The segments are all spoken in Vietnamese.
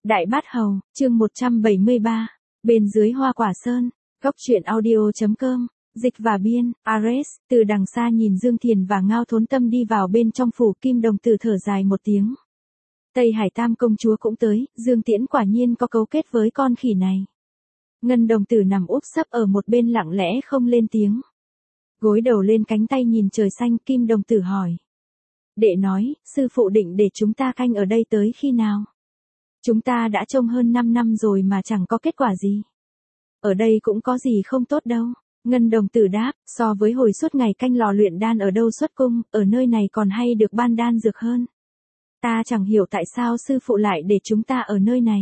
Đại Bát Hầu, chương 173. Bên dưới Hoa Quả Sơn. Góc truyện audio.com. Dịch và biên, Ares, từ đằng xa nhìn Dương Thiền và Ngao Thốn Tâm đi vào bên trong phủ. Kim Đồng Tử thở dài một tiếng. Tây Hải Tam công chúa cũng tới, Dương Tiễn quả nhiên có cấu kết với con khỉ này. Ngân Đồng Tử nằm úp sấp ở một bên lặng lẽ không lên tiếng. Gối đầu lên cánh tay nhìn trời xanh. Kim Đồng Tử hỏi. Đệ nói, sư phụ định để chúng ta canh ở đây tới khi nào? Chúng ta đã trông hơn 5 năm rồi mà chẳng có kết quả gì. Ở đây cũng có gì không tốt đâu. Ngân Đồng Tử đáp, so với hồi suốt ngày canh lò luyện đan ở đâu xuất cung, ở nơi này còn hay được ban đan dược hơn. Ta chẳng hiểu tại sao sư phụ lại để chúng ta ở nơi này.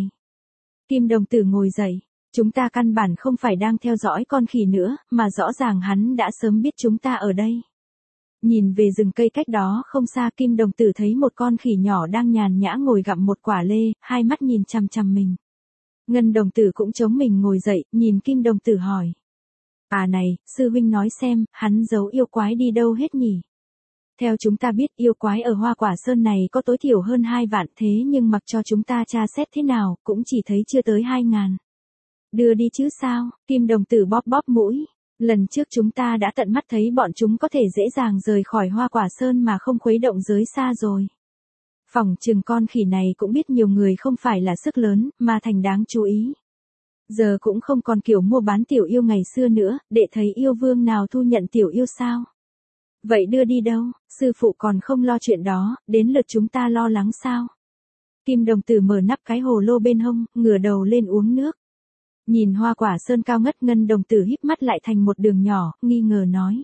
Kim Đồng Tử ngồi dậy, chúng ta căn bản không phải đang theo dõi con khỉ nữa, mà rõ ràng hắn đã sớm biết chúng ta ở đây. Nhìn về rừng cây cách đó không xa, Kim Đồng Tử thấy một con khỉ nhỏ đang nhàn nhã ngồi gặm một quả lê, hai mắt nhìn chằm chằm mình. Ngân Đồng Tử cũng chống mình ngồi dậy, nhìn Kim Đồng Tử hỏi. À này, sư huynh nói xem, hắn giấu yêu quái đi đâu hết nhỉ? Theo chúng ta biết yêu quái ở Hoa Quả Sơn này có tối thiểu hơn 2 vạn, thế nhưng mặc cho chúng ta tra xét thế nào, cũng chỉ thấy chưa tới 2.000. Đưa đi chứ sao? Kim Đồng Tử bóp bóp mũi. Lần trước chúng ta đã tận mắt thấy bọn chúng có thể dễ dàng rời khỏi Hoa Quả Sơn mà không khuấy động giới xa rồi. Phỏng chừng con khỉ này cũng biết nhiều người không phải là sức lớn, mà thành đáng chú ý. Giờ cũng không còn kiểu mua bán tiểu yêu ngày xưa nữa, để thấy yêu vương nào thu nhận tiểu yêu sao? Vậy đưa đi đâu, sư phụ còn không lo chuyện đó, đến lượt chúng ta lo lắng sao? Kim Đồng Tử mở nắp cái hồ lô bên hông, ngửa đầu lên uống nước. Nhìn Hoa Quả Sơn cao ngất, Ngân Đồng Tử híp mắt lại thành một đường nhỏ, nghi ngờ nói.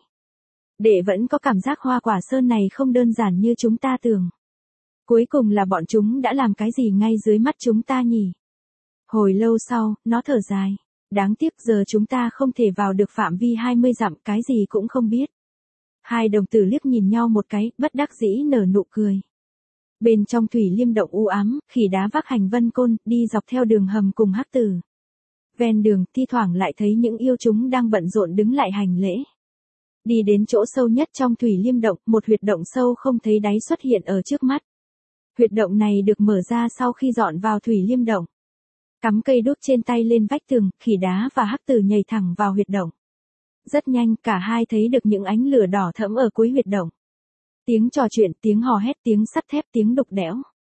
Đệ vẫn có cảm giác Hoa Quả Sơn này không đơn giản như chúng ta tưởng. Cuối cùng là bọn chúng đã làm cái gì ngay dưới mắt chúng ta nhỉ? Hồi lâu sau, nó thở dài. Đáng tiếc giờ chúng ta không thể vào được phạm vi 20 dặm, cái gì cũng không biết. Hai đồng tử liếc nhìn nhau một cái, bất đắc dĩ nở nụ cười. Bên trong thủy liêm động u ám, khỉ đá vác hành vân côn, đi dọc theo đường hầm cùng hắc tử. Ven đường, thi thoảng lại thấy những yêu chúng đang bận rộn đứng lại hành lễ. Đi đến chỗ sâu nhất trong thủy liêm động, một huyệt động sâu không thấy đáy xuất hiện ở trước mắt. Huyệt động này được mở ra sau khi dọn vào thủy liêm động. Cắm cây đốt trên tay lên vách tường, khỉ đá và hắc tử nhảy thẳng vào huyệt động. Rất nhanh, cả hai thấy được những ánh lửa đỏ thẫm ở cuối huyệt động. Tiếng trò chuyện, tiếng hò hét, tiếng sắt thép, tiếng đục đẽo.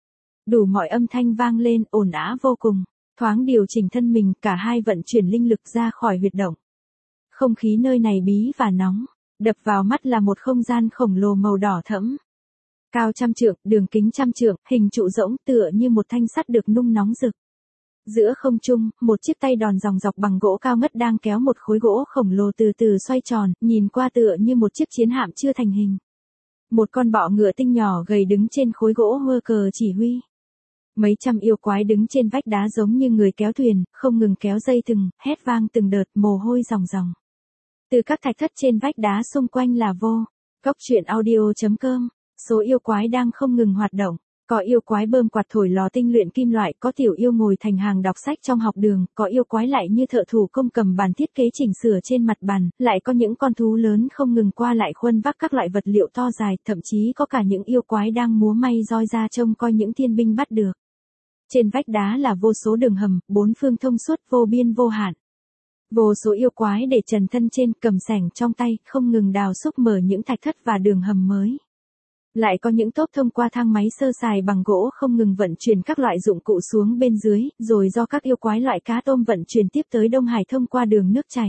Đủ mọi âm thanh vang lên, ồn ào vô cùng. Thoáng điều chỉnh thân mình, cả hai vận chuyển linh lực ra khỏi huyệt động. Không khí nơi này bí và nóng, đập vào mắt là một không gian khổng lồ màu đỏ thẫm. Cao 100 trượng, đường kính 100 trượng, hình trụ rỗng tựa như một thanh sắt được nung nóng rực. Giữa không trung, một chiếc tay đòn dòng dọc bằng gỗ cao ngất đang kéo một khối gỗ khổng lồ từ từ xoay tròn, nhìn qua tựa như một chiếc chiến hạm chưa thành hình. Một con bọ ngựa tinh nhỏ gầy đứng trên khối gỗ hơ cờ chỉ huy. Mấy trăm yêu quái đứng trên vách đá giống như người kéo thuyền, không ngừng kéo dây thừng, hét vang từng đợt, mồ hôi ròng ròng. Từ các thạch thất trên vách đá xung quanh là vô. Góc truyện audio.com. Số yêu quái đang không ngừng hoạt động. Có yêu quái bơm quạt thổi lò tinh luyện kim loại, có tiểu yêu ngồi thành hàng đọc sách trong học đường, có yêu quái lại như thợ thủ công cầm bàn thiết kế chỉnh sửa trên mặt bàn, lại có những con thú lớn không ngừng qua lại khuân vác các loại vật liệu to dài, thậm chí có cả những yêu quái đang múa may roi ra trông coi những thiên binh bắt được. Trên vách đá là vô số đường hầm, bốn phương thông suốt vô biên vô hạn. Vô số yêu quái để trần thân trên, cầm xẻng trong tay, không ngừng đào xúc mở những thạch thất và đường hầm mới. Lại có những tốp thông qua thang máy sơ sài bằng gỗ không ngừng vận chuyển các loại dụng cụ xuống bên dưới, rồi do các yêu quái loại cá tôm vận chuyển tiếp tới Đông Hải thông qua đường nước chảy.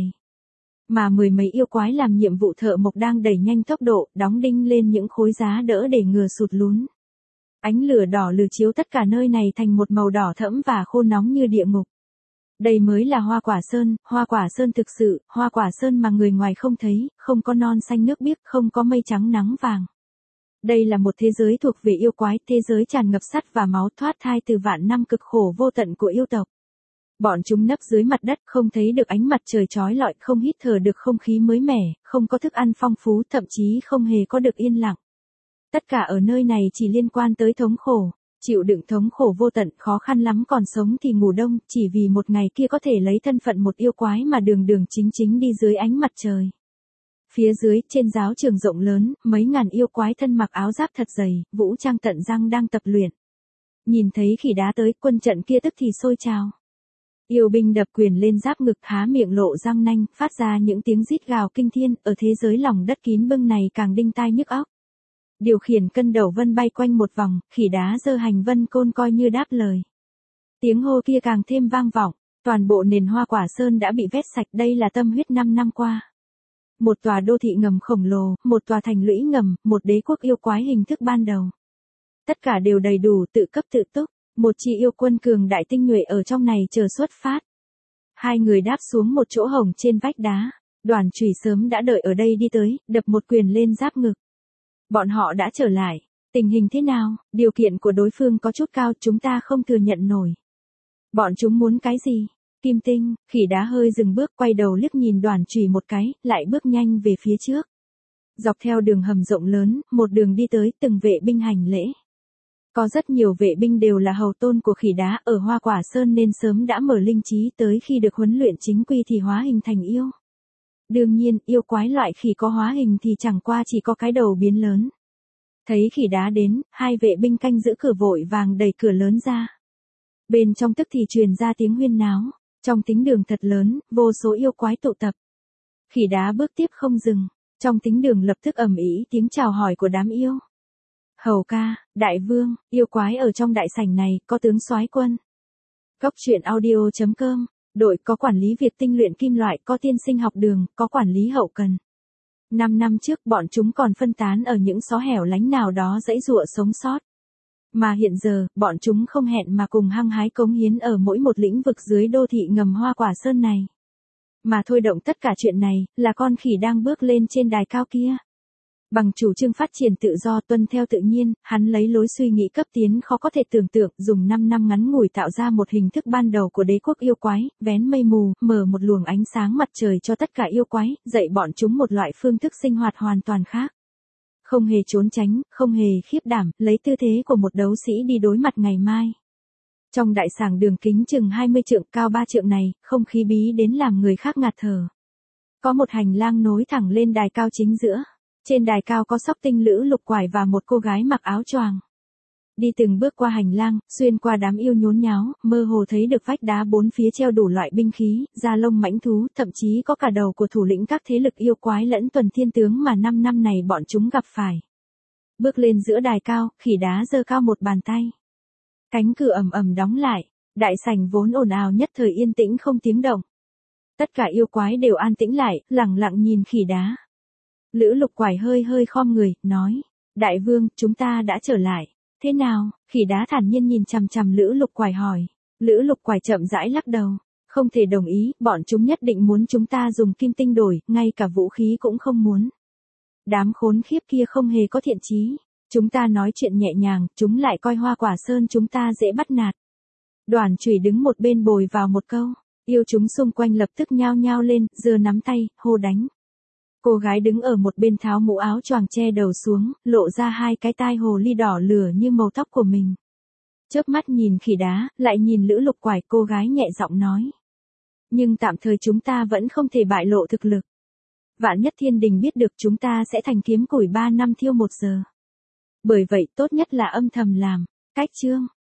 Mà mười mấy yêu quái làm nhiệm vụ thợ mộc đang đẩy nhanh tốc độ, đóng đinh lên những khối giá đỡ để ngừa sụt lún. Ánh lửa đỏ lừ chiếu tất cả nơi này thành một màu đỏ thẫm và khô nóng như địa ngục. Đây mới là Hoa Quả Sơn thực sự, Hoa Quả Sơn mà người ngoài không thấy, không có non xanh nước biếc, không có mây trắng nắng vàng. Đây là một thế giới thuộc về yêu quái, thế giới tràn ngập sắt và máu, thoát thai từ vạn năm cực khổ vô tận của yêu tộc. Bọn chúng nấp dưới mặt đất, không thấy được ánh mặt trời chói lọi, không hít thở được không khí mới mẻ, không có thức ăn phong phú, thậm chí không hề có được yên lặng. Tất cả ở nơi này chỉ liên quan tới thống khổ, chịu đựng thống khổ vô tận, khó khăn lắm còn sống thì ngủ đông, chỉ vì một ngày kia có thể lấy thân phận một yêu quái mà đường đường chính chính đi dưới ánh mặt trời. Phía dưới, trên giáo trường rộng lớn, mấy ngàn yêu quái thân mặc áo giáp thật dày, vũ trang tận răng đang tập luyện. Nhìn thấy khỉ đá tới, quân trận kia tức thì sôi trào. Yêu binh đập quyền lên giáp ngực, há miệng lộ răng nanh, phát ra những tiếng rít gào kinh thiên, ở thế giới lòng đất kín bưng này càng đinh tai nhức óc. Điều khiển cân đầu vân bay quanh một vòng, khỉ đá giơ hành vân côn coi như đáp lời. Tiếng hô kia càng thêm vang vọng, toàn bộ nền Hoa Quả Sơn đã bị vét sạch, đây là tâm huyết 5 năm qua. Một tòa đô thị ngầm khổng lồ, một tòa thành lũy ngầm, một đế quốc yêu quái hình thức ban đầu. Tất cả đều đầy đủ, tự cấp tự túc, một chi yêu quân cường đại tinh nhuệ ở trong này chờ xuất phát. Hai người đáp xuống một chỗ hổng trên vách đá, Đoàn Chùy sớm đã đợi ở đây đi tới, đập một quyền lên giáp ngực. Bọn họ đã trở lại, tình hình thế nào, điều kiện của đối phương có chút cao, chúng ta không thừa nhận nổi. Bọn chúng muốn cái gì? Kim tinh, khỉ đá hơi dừng bước, quay đầu liếc nhìn Đoàn Chùy một cái, lại bước nhanh về phía trước. Dọc theo đường hầm rộng lớn, một đường đi tới, từng vệ binh hành lễ. Có rất nhiều vệ binh đều là hầu tôn của khỉ đá ở Hoa Quả Sơn nên sớm đã mở linh trí, tới khi được huấn luyện chính quy thì hóa hình thành yêu. Đương nhiên, yêu quái loại khỉ có hóa hình thì chẳng qua chỉ có cái đầu biến lớn. Thấy khỉ đá đến, hai vệ binh canh giữ cửa vội vàng đẩy cửa lớn ra. Bên trong tức thì truyền ra tiếng huyên náo, trong thính đường thật lớn, vô số yêu quái tụ tập. Khỉ đá bước tiếp không dừng, trong thính đường lập tức ầm ĩ tiếng chào hỏi của đám yêu. Hầu ca, đại vương, yêu quái ở trong đại sảnh này, có tướng soái quân. Góc truyện audio.com, đội có quản lý việc tinh luyện kim loại, có tiên sinh học đường, có quản lý hậu cần. 5 năm trước bọn chúng còn phân tán ở những xó hẻo lánh nào đó dãy dụa sống sót. Mà hiện giờ, bọn chúng không hẹn mà cùng hăng hái cống hiến ở mỗi một lĩnh vực dưới đô thị ngầm Hoa Quả Sơn này. Mà thôi động tất cả chuyện này, là con khỉ đang bước lên trên đài cao kia. Bằng chủ trương phát triển tự do tuân theo tự nhiên, hắn lấy lối suy nghĩ cấp tiến khó có thể tưởng tượng, dùng 5 năm ngắn ngủi tạo ra một hình thức ban đầu của đế quốc yêu quái, vén mây mù, mở một luồng ánh sáng mặt trời cho tất cả yêu quái, dạy bọn chúng một loại phương thức sinh hoạt hoàn toàn khác. Không hề trốn tránh, không hề khiếp đảm, lấy tư thế của một đấu sĩ đi đối mặt ngày mai. Trong đại sảnh đường kính chừng 20 trượng, cao 3 trượng này, không khí bí đến làm người khác ngạt thở. Có một hành lang nối thẳng lên đài cao chính giữa. Trên đài cao có sóc tinh Lữ Lục Quải và một cô gái mặc áo choàng. Đi từng bước qua hành lang, xuyên qua đám yêu nhốn nháo, mơ hồ thấy được vách đá bốn phía treo đủ loại binh khí, da lông mãnh thú, thậm chí có cả đầu của thủ lĩnh các thế lực yêu quái lẫn tuần thiên tướng mà 5 năm này bọn chúng gặp phải. Bước lên giữa đài cao, khỉ đá giơ cao một bàn tay. Cánh cửa ầm ầm đóng lại, đại sảnh vốn ồn ào nhất thời yên tĩnh không tiếng động. Tất cả yêu quái đều an tĩnh lại, lặng lặng nhìn khỉ đá. Lữ Lục Quải hơi hơi khom người, nói, đại vương, chúng ta đã trở lại, thế nào? Khỉ đá thản nhiên nhìn chằm chằm Lữ Lục Quải hỏi. Lữ Lục Quải chậm rãi lắc đầu, không thể đồng ý, bọn chúng nhất định muốn chúng ta dùng kim tinh đổi, ngay cả vũ khí cũng không muốn. Đám khốn khiếp kia không hề có thiện chí, chúng ta nói chuyện nhẹ nhàng, chúng lại coi Hoa Quả Sơn chúng ta dễ bắt nạt. Đoàn Chùy đứng một bên bồi vào một câu, yêu chúng xung quanh lập tức nhao nhao lên, giơ nắm tay, hô đánh. Cô gái đứng ở một bên tháo mũ áo choàng che đầu xuống, lộ ra hai cái tai hồ ly đỏ lửa như màu tóc của mình. Chớp mắt nhìn khỉ đá, lại nhìn Lữ Lục Quải, cô gái nhẹ giọng nói. Nhưng tạm thời chúng ta vẫn không thể bại lộ thực lực. Vạn nhất thiên đình biết được chúng ta sẽ thành kiếm củi 3 năm thiêu 1 giờ. Bởi vậy tốt nhất là âm thầm làm. Cách chương.